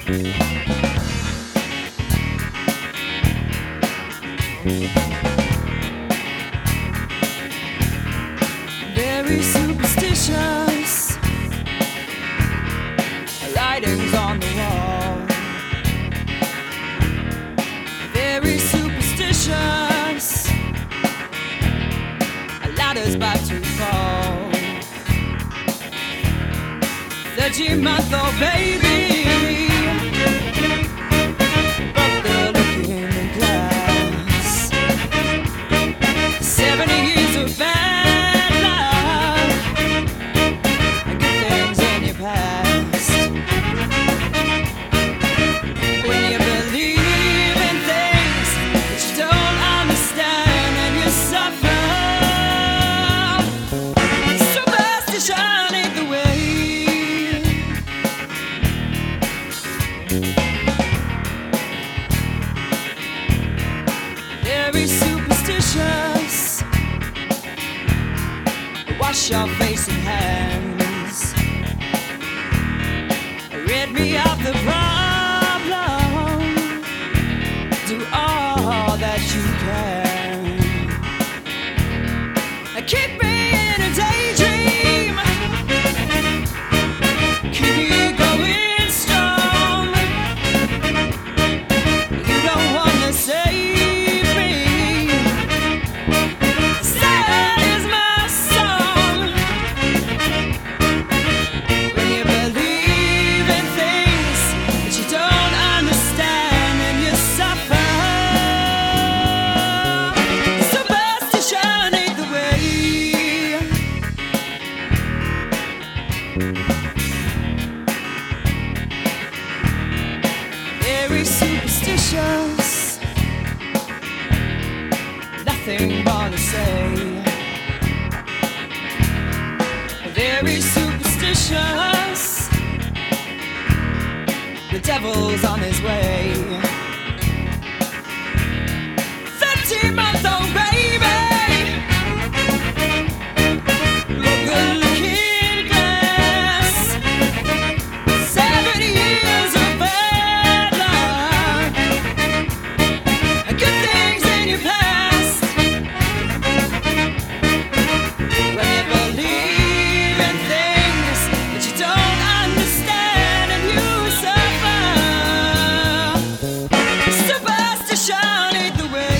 Very superstitious, writings on the wall. Very superstitious, a ladder's about to fall. 13-month-old baby, but the look in the glass. 70 years of bad luck, and good things in your past. When you believe in things that you don't understand and you suffer, superstition ain't the way. Very superstitious, wash your face and hands. Rid me of the problem, do all that you can. Keep me in a daydream, keep me going strong. You don't wanna save me, sad is my song. When you believe in things that you don't understand and you suffer, superstition ain't the way. Very superstitious, nothing more to say. Very superstitious, the devil's on his way. 13-month-old baby, look at looking glass. 70 years of bad luck, and good things in your past. When you believe in things that you don't understand and you suffer, superstition ain't the way.